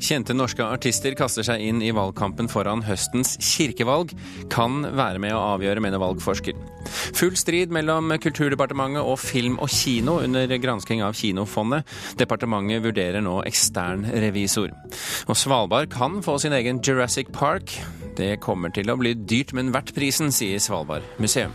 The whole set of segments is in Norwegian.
Kjente norske artister kaster seg inn i valgkampen foran høstens kirkevalg. Kan være med å avgjøre, mener valgforsker. Full strid mellom Kulturdepartementet og Film og Kino under gransking av Kinofondet. Departementet vurderer nå ekstern revisor. Og Svalbard kan få sin egen Jurassic Park. Det kommer til å bli dyrt, men verdt prisen, sier Svalbard museum.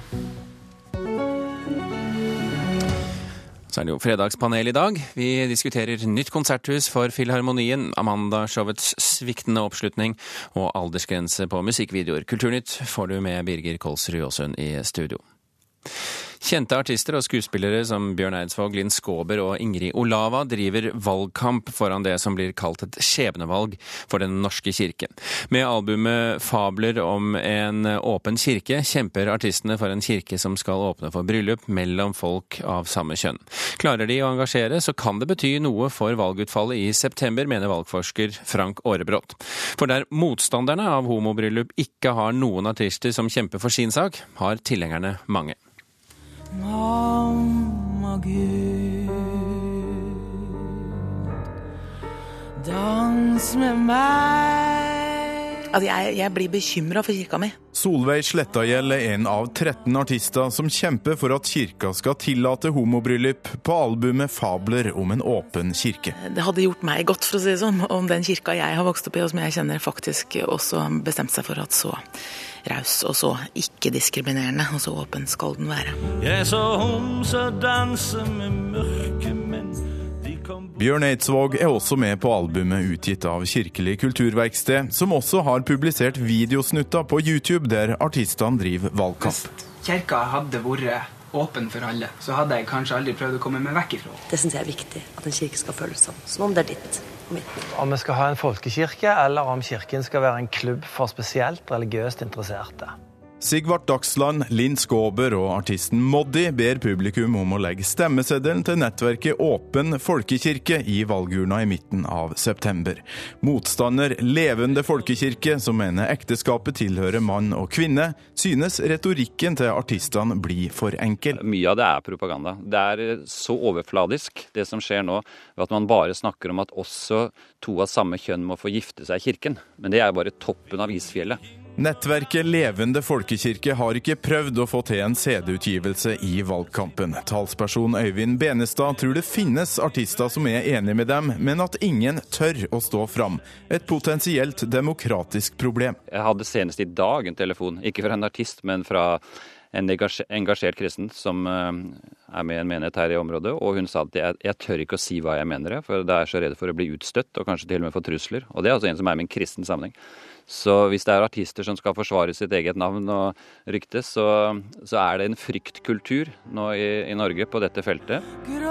Så er det jo fredagspanel i dag. Vi diskuterer nytt konserthus for Filharmonien, Amanda-showets sviktende oppslutning og aldersgrense på musikkvideoer. Kulturnytt får du med Birger Kolsrud Jåsund i studio. Kjente artister og skuespillere som Bjørn Eidsvåg, Linn Skåber og Ingrid Olava driver valgkamp foran det som blir kalt et skjebnevalg for den norske kirke. Med albumet Fabler om en åpen kirke kjemper artistene for en kirke som skal åpne for bryllup mellom folk av samme kjønn. Klarer de å engasjere, så kan det bety noe for valgutfallet i september, mener valgforsker Frank Aarebrot. For der motstanderne av homobryllup ikke har noen artister som kjemper for sin sak, har tilhengerne mange. Mamma Gud, dans med meg. Jeg blir bekymret for kirka mi. Solveig Slettagjeld er en av 13 artister som kjemper for at kirka skal tillate homobryllup på albumet Fabler om en åpen kirke. Det hadde gjort meg godt, for å si det sånn, om den kirka jeg har vokst opp i, og som jeg kjenner faktisk også bestemt seg for at så raus og så ikke-diskriminerende, og så åpen skal den være. Jeg så homser danse med mørke menn. Bjørn Eidsvåg er også med på albumet utgitt av Kirkelig kulturverksted, som også har publisert videosnutter på YouTube der artistene driver valgkamp. Hvis kirka hadde vært åpen for alle, så hadde jeg kanskje aldri prøvd å komme meg vekk ifra. Det synes jeg er viktig, at en kirke skal føles sånn, som om det er ditt og mitt. Om vi skal ha en folkekirke, eller om kirken skal være en klubb for spesielt religiøst interesserte. Sigvart Dagsland, Linn Skåber og artisten Moddi ber publikum om å legge stemmeseddelen til nettverket Åpen folkekirke i valgurna i midten av september. Motstander Levende folkekirke, som mener ekteskapet tilhører mann og kvinne, synes retorikken til artistene blir for enkel. Mye av det er propaganda. Det er så overfladisk, det som skjer nå, ved at man bare snakker om at også to av samme kjønn må få gifte seg i kirken. Men det er bare toppen av isfjellet. Nettverket Levende folkekirke har ikke prøvd å få til en CD-utgivelse i valgkampen. Talsperson Øyvind Benestad tror det finnes artister som er enige med dem, men at ingen tør å stå fram. Et potensielt demokratisk problem. Jeg hadde senest i dag en telefon, ikke fra en artist, men fra en engasjert kristen som er med i en menighet her i området, og hun sa at jeg tør ikke å si hva jeg mener, for det er så redd for å bli utstøtt, og kanskje til og med få trusler. Og det er altså en som er med i en kristen sammenheng. Så hvis det er artister som skal forsvare sitt eget navn og rykte, så er det en fryktkultur nå i Norge på dette feltet.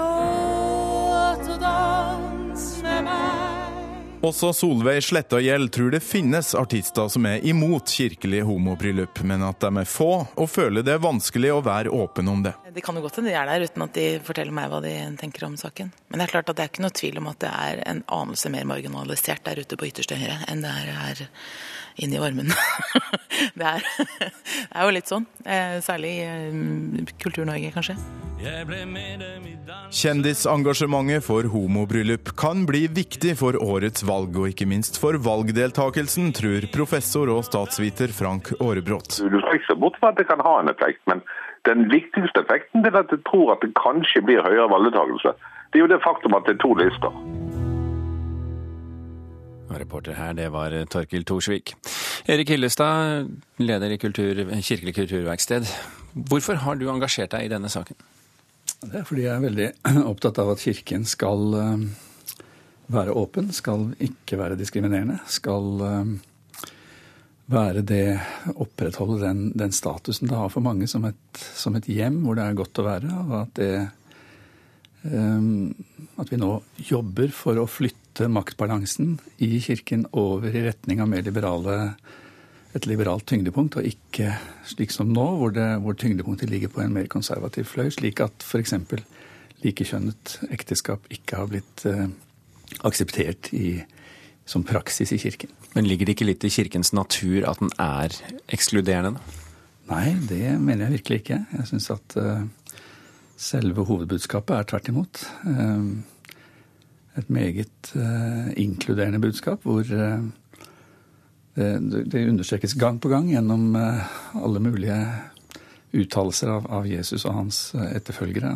Gråt og dans med meg. Også Solveig Slettagjeld tror det finnes artister som er imot kirkelig homobryllup, men at de er få og føler det er vanskelig å være åpen om det. Det kan jo godt hende de er der uten at de forteller meg hva de tenker om saken. Men det er klart at det er ikke noe tvil om at det er en anelse mer marginalisert der ute på ytterste høyre enn det er her inne i varmen. Det er jo litt sånn, særlig i Kultur-Norge kanskje. Kjendisengasjementet for homobryllup kan bli viktig for årets valg, og ikke minst for valgdeltakelsen, tror professor og statsviter Frank Aarebrot. Du skal ikke se bort fra at det kan ha en effekt, men den viktigste effekten er at jeg tror at det kanskje blir høyere valgdeltakelse. Det er jo det faktum at det er 2 lister. Reporter her, det var Torkil Torsvik. Erik Hillestad, leder i Kirkelig kulturverksted. Hvorfor har du engasjert deg i denne saken? Det er fordi jeg er veldig opptatt av at kirken skal være åpen, skal ikke være diskriminerende, skal opprettholde den statusen det har for mange som et hjem hvor det er godt å være, og at vi nå jobber for å flytte maktbalansen i kirken over i retning av et liberalt tyngdepunkt, og ikke slik som nå, hvor tyngdepunktet ligger på en mer konservativ fløy, slik at for eksempel likekjønnet ekteskap ikke har blitt akseptert som praksis i kirken. Men ligger det ikke litt i kirkens natur at den er ekskluderende? Nei, det mener jeg virkelig ikke. Jeg synes at selve hovedbudskapet er tvert imot. et meget inkluderende budskap, hvor det understrekes gang på gang gjennom alle mulige uttalelser av Jesus og hans etterfølgere,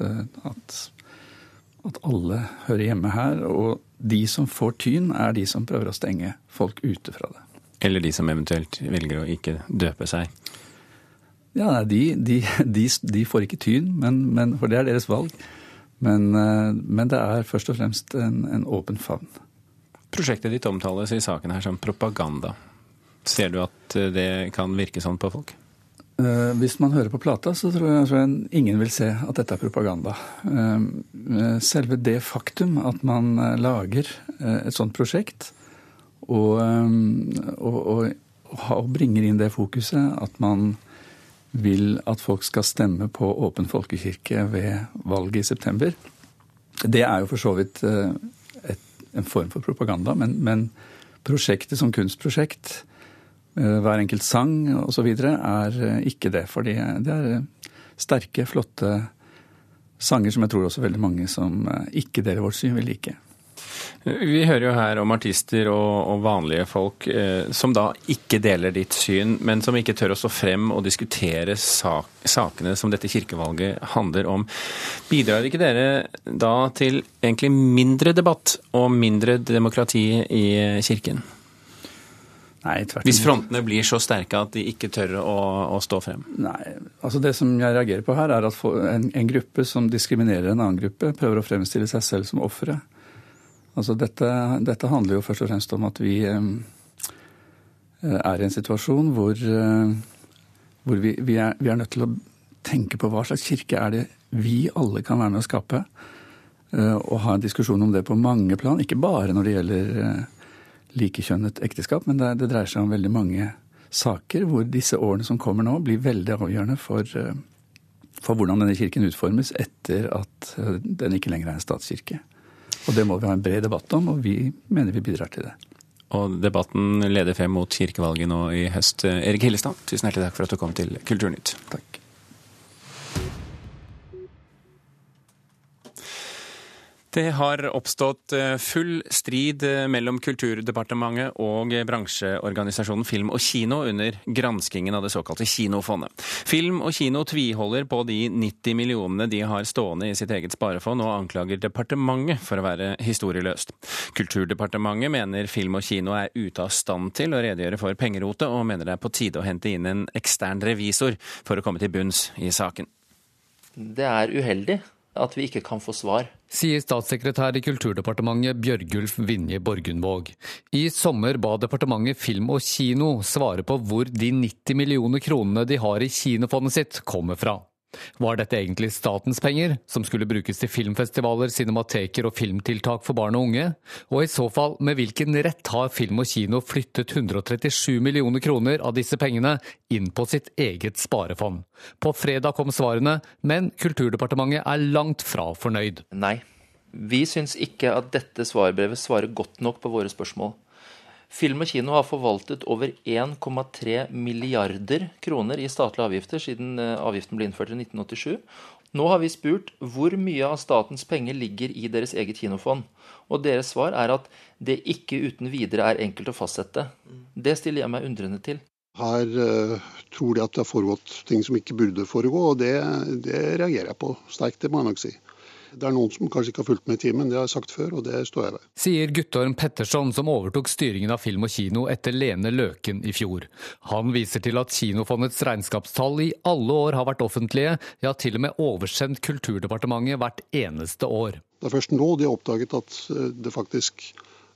at alle hører hjemme her, og de som får tyn de som prøver å stenge folk ute fra det. Eller de som eventuelt velger å ikke døpe seg. Ja, de får ikke tyn, for det deres valg. Men det først og fremst en åpen favn. Prosjektet ditt omtales i saken her som propaganda. Ser du at det kan virke sånn på folk? Hvis man hører på plata, så tror jeg ingen vil se at dette propaganda. Selve det faktum at man lager et sånt prosjekt og bringer inn det fokuset at man vil at folk skal stemme på Åpen folkekirke ved valget i september, det jo for så vidt en form for propaganda, men prosjektet som kunstprosjekt, hver enkelt sang og så videre, ikke det. For det sterke, flotte sanger som jeg tror også veldig mange som ikke deler vårt syn vil like. Vi hører jo her om artister og vanlige folk som da ikke deler ditt syn, men som ikke tør å stå frem og diskutere sakene som dette kirkevalget handler om. Bidrar ikke dere da til egentlig mindre debatt og mindre demokrati i kirken? Nei, tvert imot. Hvis frontene blir så sterke at de ikke tør å stå frem? Nei, altså det som jeg reagerer på her at en gruppe som diskriminerer en annen gruppe, prøver å fremstille seg selv som offere. Altså dette handler jo først og fremst om at vi i en situasjon hvor vi nødt til å tenke på hva slags kirke det vi alle kan være med å skape, og ha en diskusjon om det på mange plan, ikke bare når det gjelder likekjønnet ekteskap, men det dreier seg om veldig mange saker hvor disse årene som kommer nå blir veldig avgjørende for hvordan denne kirken utformes etter at den ikke lenger en statskirke. Og det må vi ha en bred debatt om, og vi mener vi bidrar til det. Og debatten leder frem mot kirkevalget nå i høst. Erik Hillestad, tusen hjertelig takk for at du kom til Kulturnytt. Takk. Det har oppstått full strid mellom Kulturdepartementet og bransjeorganisasjonen Film og Kino under granskingen av det såkalte Kinofondet. Film og Kino tviholder på de 90 millionene de har stående i sitt eget sparefond, og anklager departementet for å være historieløst. Kulturdepartementet mener Film og Kino ute av stand til å redegjøre for pengerotet, og mener det på tide å hente inn en ekstern revisor for å komme til bunns i saken. Det uheldig at vi ikke kan få svar. Sier statssekretær i Kulturdepartementet Bjørgulf Vinje Borgundvåg. I sommer ba departementet Film og Kino svare på hvor de 90 millioner kronene de har i kinofondet sitt kommer fra. Var dette egentlig statens penger, som skulle brukes til filmfestivaler, cinemateker og filmtiltak for barn og unge? Og i så fall, med hvilken rett har Film og Kino flyttet 137 millioner kroner av disse pengene inn på sitt eget sparefond? På fredag kom svarene, men Kulturdepartementet langt fra fornøyd. Nei, vi syns ikke at dette svarbrevet svarer godt nok på våre spørsmål. Film og Kino har forvaltet over 1,3 milliarder kroner i statlige avgifter siden avgiften ble innført i 1987. Nå har vi spurt hvor mye av statens penger ligger i deres eget kinofond, og deres svar at det ikke uten videre enkelt å fastsette. Det stiller jeg meg undrende til. Her tror de at det har foregått ting som ikke burde foregå, og det reagerer jeg på sterkt, det må jeg nok si. Det noen som kanskje ikke har fulgt med i timen, det har jeg sagt før, og det står jeg ved. Sier Guttorm Pettersson, som overtok styringen av Film og Kino etter Lene Løken i fjor. Han viser til at Kinofondets regnskapstall i alle år har vært offentlige, ja til og med oversendt Kulturdepartementet hvert eneste år. Det først nå de har oppdaget at det faktisk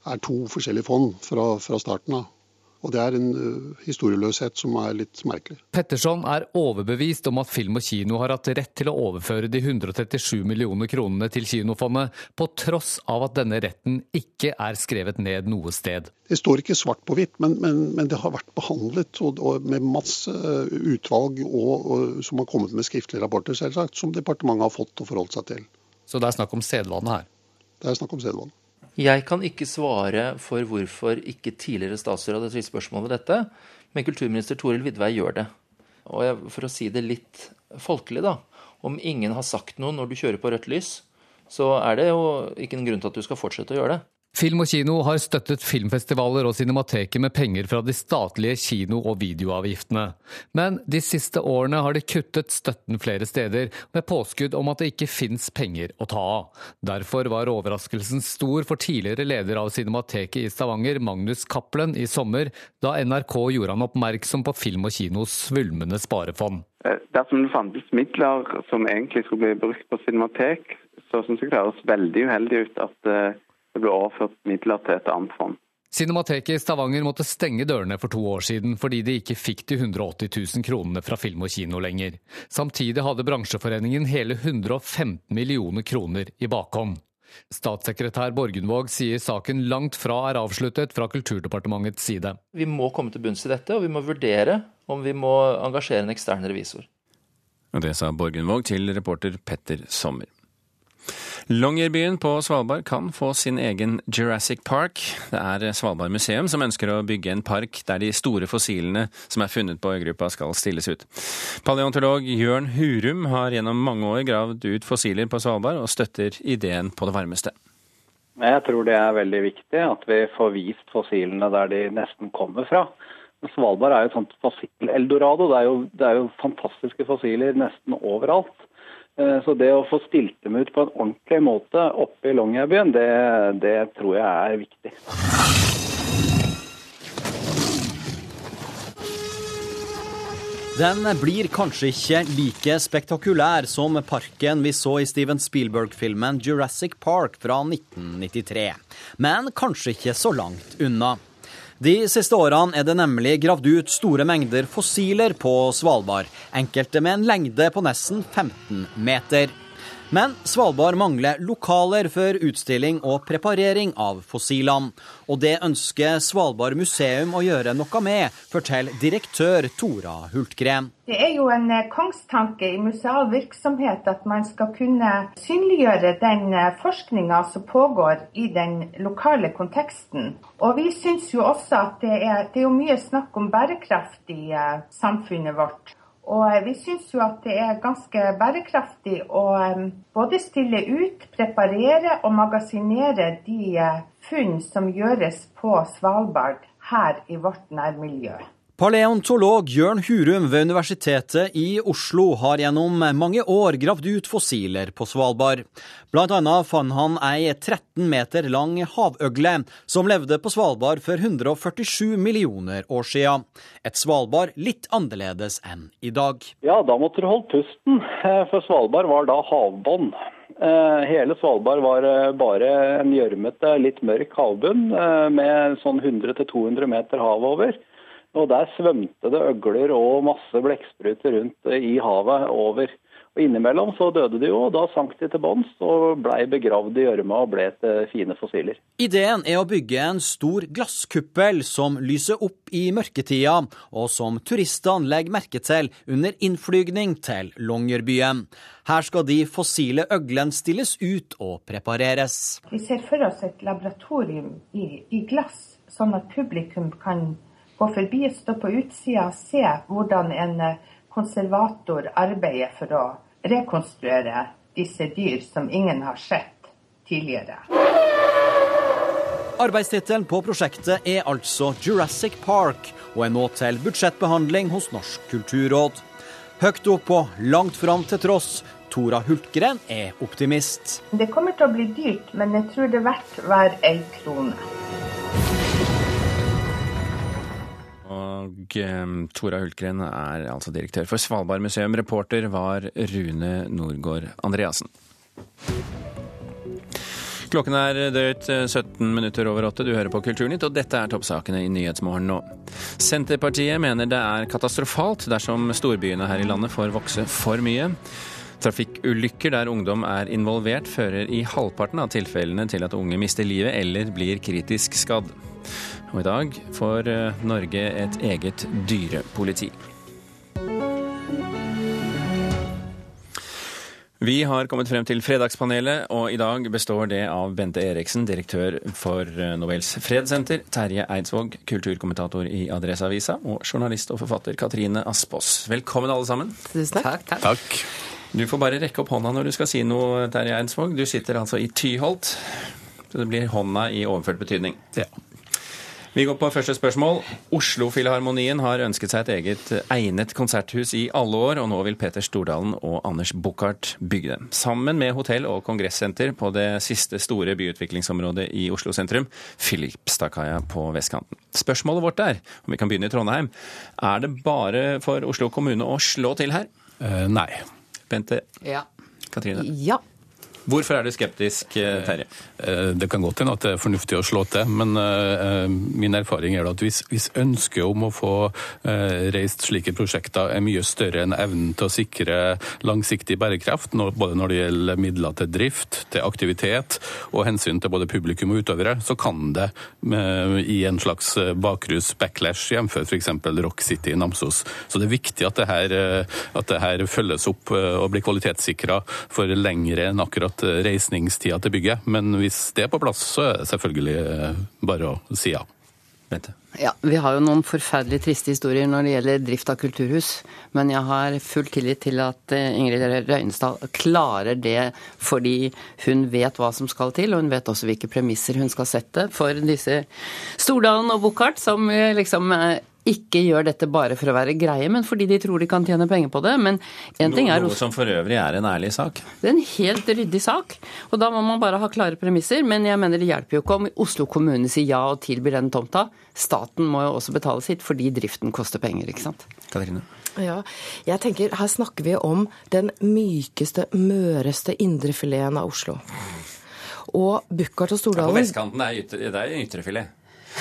2 forskjellige fond fra starten av. Og det en historieløshet som litt merkelig. Pettersson overbevist om at Film og Kino har hatt rett til å overføre de 137 millioner kronene til Kinofondet, på tross av at denne retten ikke skrevet ned noe sted. Det står ikke svart på hvitt, men det har vært behandlet og med masse utvalg og som har kommet med skriftlige rapporter, selvsagt, som departementet har fått og forholdt seg til. Så det snakk om sedvane her? Det snakk om sedvane. Jeg kan ikke svare for hvorfor ikke tidligere statsråd hadde stilt spørsmål ved dette, men kulturminister Toril Vidvei gjør det. Og for å si det litt folkelig da, om ingen har sagt noe når du kjører på rødt lys, så er det jo ikke en grunn til at du skal fortsette å gjøre det. Film og kino har støttet filmfestivaler og cinemateker med penger fra de statlige kino- og videoavgiftene. Men de siste årene har de kuttet støtten flere steder, med påskudd om at det ikke finnes penger å ta av. Derfor var overraskelsen stor for tidligere leder av Cinemateket i Stavanger, Magnus Cappelen, i sommer, da NRK gjorde han oppmerksom på film og kinos svulmende sparefond. Dersom det fantes midler som egentlig skulle bli brukt på Cinematek, så synes jeg det høres veldig uheldig ut at det ble overført midler til et annet fond. Cinemateket i Stavanger måtte stenge dørene for 2 år siden fordi de ikke fikk de 180 000 kronene fra film og kino lenger. Samtidig hadde bransjeforeningen hele 115 millioner kroner i bakhånd. Statssekretær Borgundvåg sier saken langt fra er avsluttet fra Kulturdepartementets side. Vi må komme til bunns i dette, og vi må vurdere om vi må engasjere en ekstern revisor. Og det sa Borgundvåg til reporter Petter Sommer. Longyearbyen på Svalbard kan få sin egen Jurassic Park. Det er Svalbard museum som ønsker å bygge en park der de store fossilene som er funnet på øygruppa skal stilles ut. Paleontolog Jørn Hurum har gjennom mange år gravd ut fossiler på Svalbard og støtter ideen på det varmeste. Jeg tror det er veldig viktig at vi får vist fossilene der de nesten kommer fra. Svalbard er jo et sånt fossil-eldorado. Det er jo fantastiske fossiler nesten overalt. Så det å få stilt dem ut på en ordentlig måte oppe i Longyearbyen, det tror jeg er viktig. Den blir kanskje ikke like spektakulær som parken vi så i Steven Spielberg-filmen Jurassic Park fra 1993, men kanskje ikke så langt unna. De siste årene er det nemlig gravd ut store mengder fossiler på Svalbard, enkelte med en lengde på nesten 15 meter. Men Svalbard mangler lokaler for utstilling og preparering av fossilene. Og det ønsker Svalbard museum å gjøre noe med, forteller direktør Tora Hultgren. Det er jo en kongstanke i museal virksomhet at man skal kunne synliggjøre den forskningen som pågår i den lokale konteksten. Og vi synes jo også at det er jo mye snakk om bærekraft i samfunnet vårt. Og vi synes jo at det er ganske bærekraftig å både stille ut, preparere og magasinere de funn som gjøres på Svalbard her i vårt nærmiljø. Paleontolog Jørn Hurum ved Universitetet i Oslo har gjennom mange år gravd ut fossiler på Svalbard. Blant annet fant han ei 13 meter lang havøgle som levde på Svalbard for 147 millioner år siden. Et Svalbard litt annerledes enn i dag. Ja, da måtte du holde pusten, for Svalbard var da havbånd. Hele Svalbard var bare en gjørmete, litt mørk havbunn med sånn 100-200 meter hav over. Og der svømte det øgler og masse blekkspruter rundt i havet over. Og innimellom så døde de jo, og da sank de til bånns og ble begravd i gjørma og ble til fine fossiler. Ideen er å bygge en stor glasskuppel som lyser opp i mørketida, og som turistene legger merke til under innflygning til Longyearbyen. Her skal de fossile øglene stilles ut og prepareres. Vi ser for oss et laboratorium i glass, sånn at publikum kan gå forbi, stå på utsida og se hvordan en konservator arbeider for å rekonstruere disse dyr som ingen har sett tidligere. Arbeidstittelen på prosjektet er altså Jurassic Park, og er nå til budsjettbehandling hos Norsk kulturråd. Høyt opp og langt fram til tross, Tora Hultgren er optimist. Det kommer til å bli dyrt, men jeg tror det er verdt hver en krone. Og Tora Hultgren er altså direktør for Svalbard museum. Reporter var Rune Nordgård Andreasen. Klokken er drøyt 17 minutter over 8. Du hører på Kulturnytt, og dette er toppsakene i Nyhetsmorgen nå. Senterpartiet mener det er katastrofalt dersom storbyene her i landet får vokse for mye. Trafikkulykker der ungdom er involvert fører i halvparten av tilfellene til at unge mister livet eller blir kritisk skadd. Og i dag får Norge et eget dyrepoliti. Vi har kommet frem til Fredagspanelet, og i dag består det av Bente Eriksen, direktør for Nobels fredssenter, Terje Eidsvåg, kulturkommentator i Adresseavisa, og journalist og forfatter Katrine Aspaas. Velkommen alle sammen. Tusen takk. Takk. Du får bare rekke opp hånda når du skal si noe, Terje Eidsvåg. Du sitter altså i Tyholt, så det blir hånda i overført betydning. Ja. Vi går på første spørsmål. Oslo-Filharmonien har ønsket seg et eget egnet konserthus i alle år, og nå vil Peter Stordalen og Anders Buchardt bygge dem. Sammen med hotell og kongressenter på det siste store byutviklingsområdet i Oslo sentrum, Filipstadkaia på vestkanten. Spørsmålet vårt er, om vi kan begynne i Trondheim, er det bare for Oslo kommune å slå til her? Nei. Bente? Ja. Katrine? Ja. Hvorfor er du skeptisk, Terje? Det kan godt hende at det er fornuftig å slå til, men min erfaring er at hvis ønsket om å få reist slike prosjekter er mye større enn evnen til å sikre langsiktig bærekraft, både når det gjelder midler til drift, til aktivitet og hensyn til både publikum og utøvere, så kan det i en slags bakrus backlash jevnfør for eksempel Rock City i Namsos. Så det er viktig at det her følges opp og blir kvalitetssikret for lengre enn akkurat reisningstida til bygget, men hvis det er på plass, så er det selvfølgelig bare å si ja. Ja, vi har jo noen forferdelig triste historier når det gjelder drift av kulturhus, men jeg har full tillit til at Ingrid Røynesdal klarer det fordi hun vet hva som skal til, og hun vet også hvilke premisser hun skal sette for disse Stordalen og Buchardt, som liksom ikke gjør dette bare for å være greie, men fordi de tror de kan tjene penger på det. Men en ting er noe som for øvrig er en ærlig sak. Det er en helt ryddig sak, og da må man bare ha klare premisser, men jeg mener det hjelper jo ikke om Oslo kommune sier ja og tilbyr den tomta. Staten må jo også betale sitt, fordi driften koster penger, ikke sant? Katrine? Ja, jeg tenker, her snakker vi om den mykeste, møreste indrefileten av Oslo. Og Buchardt og Stordalen... Ja, på vestkanten det er ytrefilet.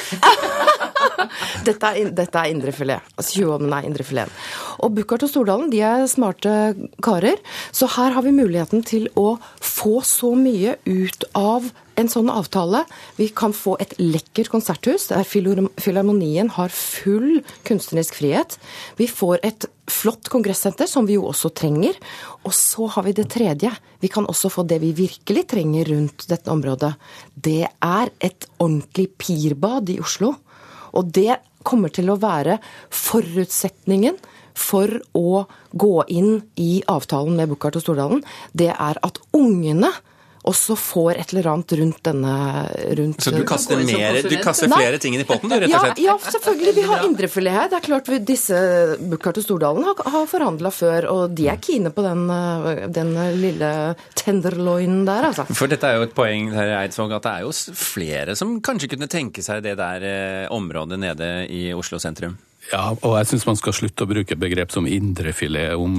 Dette er indrefilet. Altså 20-årene er indrefileten. Og Buchardt og Stordalen, de er smarte karer, så her har vi muligheten til å få så mye ut av en sånn avtale. Vi kan få et lekkert konserthus, der Filharmonien har full kunstnerisk frihet. Vi får et flott kongressenter, som vi jo også trenger. Og så har vi det tredje. Vi kan også få det vi virkelig trenger rundt dette området. Det er et ordentlig pirbad i Oslo. Og det kommer til å være forutsetningen for å gå inn i avtalen med Buchardt og Stordalen. Det er at ungene også får et eller annet rundt denne... Så du kaster flere ting inn i potten, du, rett og slett? Ja, selvfølgelig. Vi har indrefilet her. Det er klart disse Buchardt og Stordalen har forhandlet før, og de er kine på den lille tenderloinen der, altså. For dette er jo et poeng, Terje Eidsvåg, at det er jo flere som kanskje kunne tenke seg det der området nede i Oslo sentrum. Ja, og jeg synes man skal slutte å bruke begrep som indrefilet om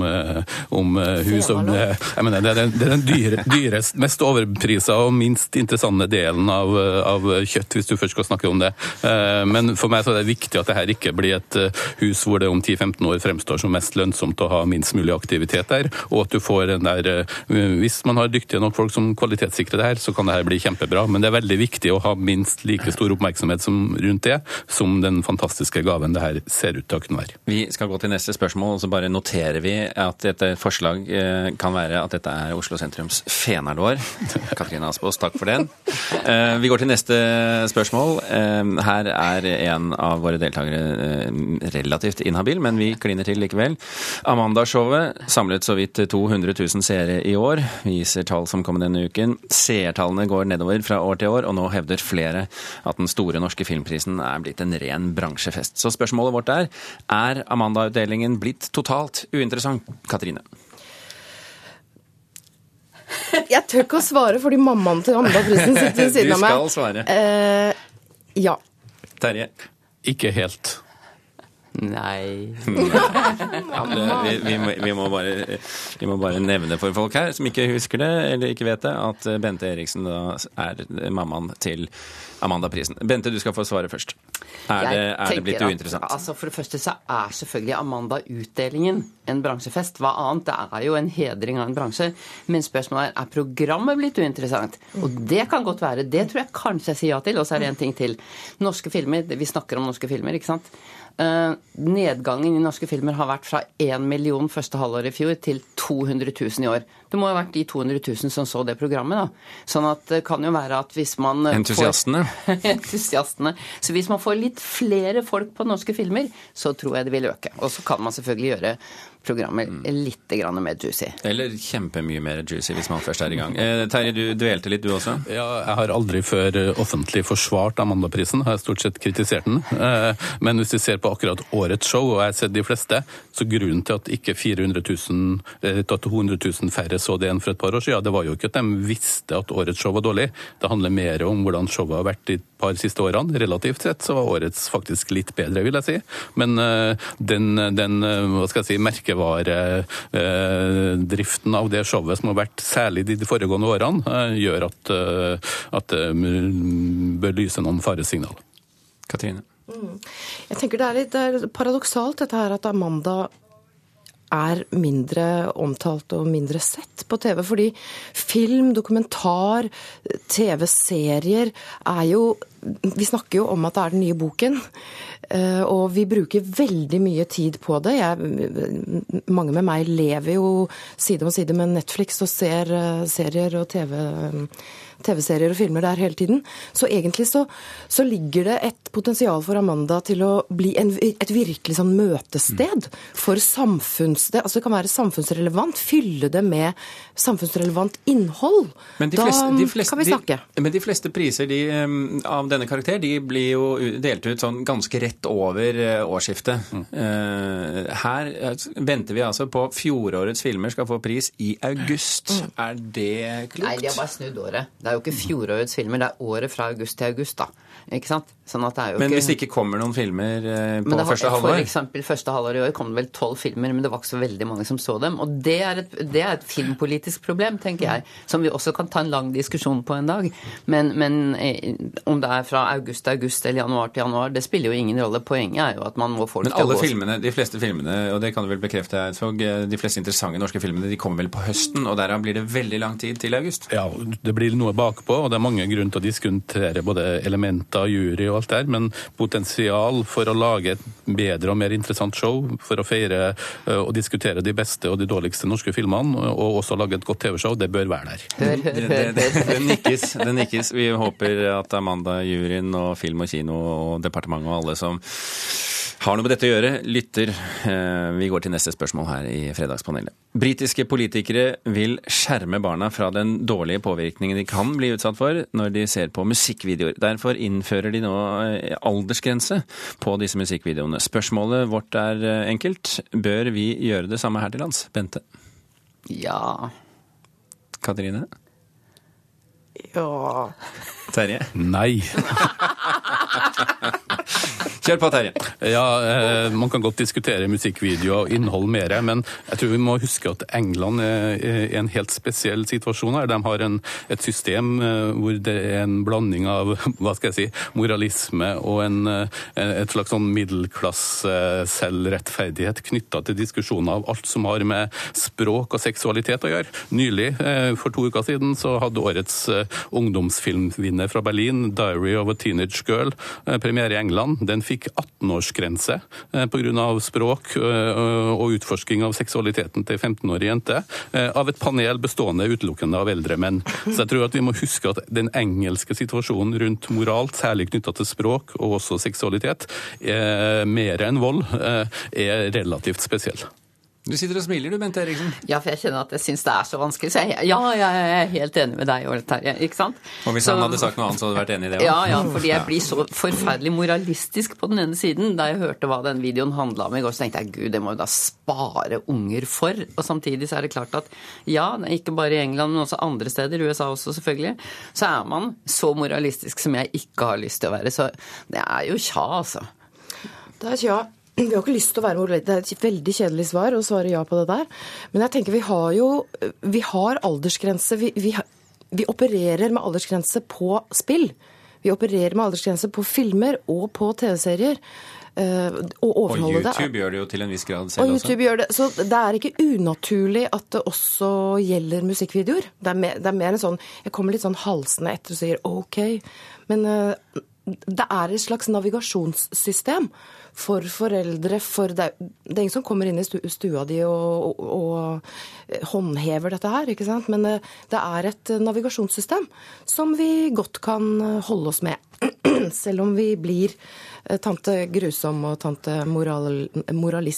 hus. Jeg mener, det er den dyrest, mest overpriset og minst interessante delen av kjøtt, hvis du først skal snakke om det. Men for meg så er det viktig at det her ikke blir et hus hvor det om 10-15 år fremstår som mest lønnsomt å ha minst mulig aktivitet der, og at du får den der, hvis man har dyktige nok folk som kvalitetssikrer det her, så kan det her bli kjempebra. Men det er veldig viktig å ha minst like stor oppmerksomhet rundt det, som den fantastiske gaven det her ser ut til å kunne være. Vi skal gå til neste spørsmål, og så bare noterer vi at dette forslag kan være at dette er Oslo sentrums fenalår. Katrine Aspaas, takk for den. Vi går til neste spørsmål. Her er en av våre deltakere relativt inhabil, men vi kliner til likevel. Amanda-showet samlet så vidt 200 000 seere i år, viser tall som kommer denne uken. Seertallene går nedover fra år til år, og nå hevder flere at den store norske filmprisen er blitt en ren bransjefest. Så spørsmålet vårt er Amanda-utdelingen blitt totalt uinteressant? Katrine? Jeg tør ikke å svare, fordi mammaen til Amanda-prisen sitter ved siden av meg. Du skal svare. Ja. Terje? Ikke helt. Nei. Vi må bare nevne for folk her som ikke husker det, eller ikke vet det, at Bente Eriksen da er mammaen til Amanda-prisen. Bente, du skal få svare først. Er det blitt uinteressant? Altså for det første så er selvfølgelig Amanda-utdelingen en bransjefest. Hva annet? Det er jo en hedring av en bransje. Men spørsmålet er programmet blitt uinteressant? Og det kan godt være. Det tror jeg kanskje jeg sier ja til. Og så er det en ting til. Norske filmer, vi snakker om norske filmer, ikke sant? Nedgangen i norske filmer har vært fra 1 million første halvår i fjor til 200 000 i år. Det må ha vært de 200 000 som så det programmet da. Sånn at det kan jo være at hvis man Entusiastene. Så hvis man får litt flere folk på norske filmer, så tror jeg det vil øke. Og så kan man selvfølgelig gjøre programmet litt grann mer juicy. Eller kjempemye mer juicy hvis man først i gang. Terje, du dvelte litt du også? Ja, jeg har aldri før offentlig forsvart Amandaprisen, jeg har stort sett kritisert den. Men hvis vi ser på akkurat årets show, og jeg har sett de fleste, så grunnen til at ikke 200 000 færre så det enn for et par år siden, det var jo ikke at de visste at årets show var dårlig. Det handler mer om hvordan showet har vært de par siste årene. Relativt sett så var årets faktisk litt bedre, vil jeg si. Men den hva skal jeg si, merkevaredriften av det showet som har vært særlig de foregående årene, gjør at det bør lyse noen faresignal. Katrine? Jeg tenker det er paradoksalt dette her at Amanda er mindre omtalt og mindre sett på TV, fordi film, dokumentar, TV-serier er jo, vi snakker jo om at det er den nye boken, og vi bruker veldig mye tid på det. Mange med meg lever jo side om side med Netflix og ser serier og TV-serier og filmer der hele tiden. Så egentlig så ligger det et potensial for Amanda til å bli et virkelig sånn møtested for altså det kan være samfunnsrelevant, fylle det med samfunnsrelevant innhold. Men da kan vi snakke. Men de fleste priser av denne karakter, de blir jo delt ut sånn ganske rett over årsskiftet. Her venter vi altså på fjorårets filmer skal få pris i august. Er det klokt? Nei, de har bare snudd året. Det er jo ikke fjorårets filmer, det er året fra august til august da. Ikke sant? Sånn at det er jo men ikke... hvis det ikke kommer noen filmer på første halvår? For eksempel første halvår i år kom det vel 12 filmer, men det var ikke så veldig mange som så dem. Og det er et filmpolitisk problem, tenker jeg, som vi også kan ta en lang diskusjon på en dag. Men om det er fra august til august eller januar til januar, det spiller jo ingen rolle. Poenget er jo at man må folk til å gå... Men alle filmene, de fleste filmene, og det kan du vel bekrefte, de fleste interessante norske filmene, de kommer vel på høsten, og derav blir det veldig lang tid til august? Ja, det blir noe bakpå, og det er mange grunner til å diskutere både elementer, jury og alt der, men potensial for å lage et bedre og mer interessant show, for å feire og diskutere de beste og de dårligste norske filmene, og også lage et godt TV-show, det bør være der. Det nikkes. Vi håper at Amanda, juryen og Film og Kino og departementet og alle som har noe med dette å gjøre, lytter. Vi går til neste spørsmål her i Fredagspanelet. Britiske politikere vil skjerme barna fra den dårlige påvirkningen de kan bli utsatt for når de ser på musikkvideoer. Derfor innfører de nå aldersgrense på disse musikkvideoene. Spørsmålet vårt er enkelt. Bør vi gjøre det samme her til lands? Bente? Ja. Katrine? Ja. Terje? Nei. Kjør på, Terje. Ja, man kan godt diskutere musikkvideoer og innhold mer, men jeg tror vi må huske at England er i en helt spesiell situasjon her. De har et system hvor det er en blanding av, hva skal jeg si, moralisme og et slags sånn middelklasse selvrettferdighet knyttet til diskusjoner av alt som har med språk og seksualitet å gjøre. Nylig, for 2 uker siden, så hadde årets ungdomsfilmvinner fra Berlin, Diary of a Teenage Girl, premiere i England. Den fikk 18-årsgrense på grunn av språk og utforsking av seksualiteten til 15-årige jente av et panel bestående utelukkende av eldre menn. Så jeg tror at vi må huske at den engelske situasjonen rundt moral, særlig knyttet til språk og også seksualitet, mer enn vold, er relativt spesiell. Du sitter og smiler du, Bente Eriksen. Ja, for jeg kjenner at jeg synes det er så vanskelig. Så jeg er helt enig med deg, Terje, ikke sant? Og hvis han hadde sagt noe annet, så hadde du vært enig i det også? Ja, fordi jeg blir så forferdelig moralistisk på den ene siden. Da jeg hørte hva den videoen handlet om i går, så tenkte jeg, gud, det må jo da spare unger for. Og samtidig så er det klart at, ja, ikke bare i England, men også andre steder, USA også selvfølgelig, så er man så moralistisk som jeg ikke har lyst til å være. Så det er jo tja, altså. Det er tja. Vi har ikke lyst til å være moralistiske. Det er et veldig kjedelig svar å svare ja på det der. Men jeg tenker vi har aldersgrense. Vi opererer med aldersgrense på spill. Vi opererer med aldersgrense på filmer og på TV-serier. Og YouTube gjør det jo til en viss grad selv også. Og YouTube gjør det. Så det er ikke unaturlig at det også gjelder musikkvideoer. Det er mer en sånn, jeg kommer litt sånn halsende etter og sier ok. Men det er et slags navigasjonssystem for foreldre, det er ingen som kommer inn i stua di og håndhever dette her, ikke sant? Men det er et navigasjonssystem som vi godt kan holde oss med, selv om vi blir tante grusom og tante moralist.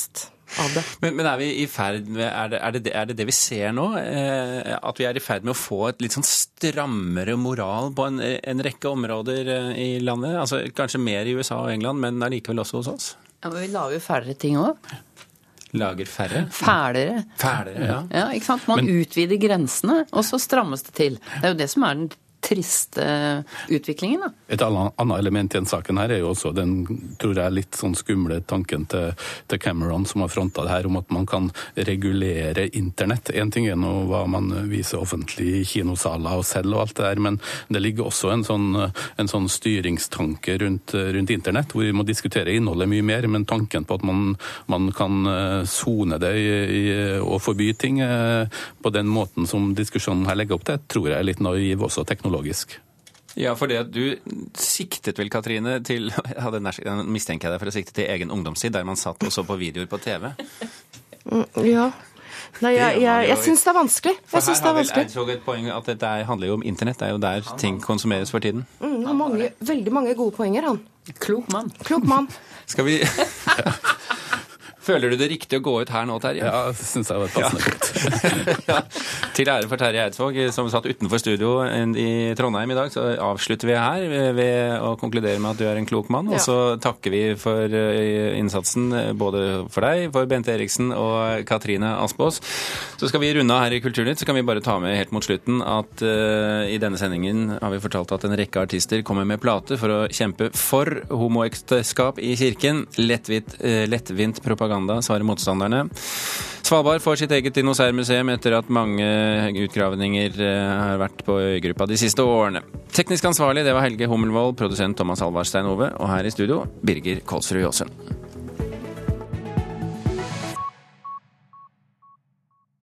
av det. Men er vi i ferd med, er det vi ser nå? At vi er i ferd med å få et litt sånn strammere moral på en rekke områder i landet? Altså kanskje mer i USA og England, men allikevel også hos oss? Ja, men vi lager jo færre ting også. Lager færre? Fælere, ja. Ja, ikke sant? Man utvider grensene, og så strammes det til. Det er jo det som er den triste utviklingen, da. Et annet element i den saken her er jo også den, tror jeg, litt sånn skumle tanken til Cameron som har frontet det her, om at man kan regulere internett. En ting er nå hva man viser offentlig i kinosaler og selv og alt det der, men det ligger også en sånn styringstanke rundt internett, hvor vi må diskutere innholdet mye mer, men tanken på at man kan sone det og forby ting på den måten som diskusjonen her legger opp til, tror jeg er litt naiv også teknologisk. Ja, for det at du siktet vel, Katrine, til, mistenker jeg deg for å sikte til egen ungdomstid, der man satt og så på videoer på TV. Ja. Nei, jeg synes det er vanskelig. For her har vel Eidsvåg et poeng at dette handler jo om internett, det er jo der ting konsumeres for tiden. Veldig mange gode poenger, han. Klok mann. Skal vi... Føler du det riktig å gå ut her nå, Terje? Ja, det synes jeg var passende godt. Ja. Til ære for Terje Eidsvåg, som satt utenfor studio i Trondheim i dag, så avslutter vi her ved å konkludere med at du er en klok mann, og så takker vi for innsatsen både for deg, for Bente Eriksen og Katrine Aspaas. Så skal vi runde av her i Kulturnytt, så kan vi bare ta med helt mot slutten at i denne sendingen har vi fortalt at en rekke artister kommer med plate for å kjempe for homoekteskap i kirken. Lettvint propaganda, svarer motstanderne. Svalbard får sitt eget dinosaurmuseum etter at mange utgravninger har vært på øygruppa de siste årene. Teknisk ansvarlig, det var Helge Hummelvold, produsent Thomas Alvar Stein Ove, og her i studio, Birger Kolsrud Jåsund.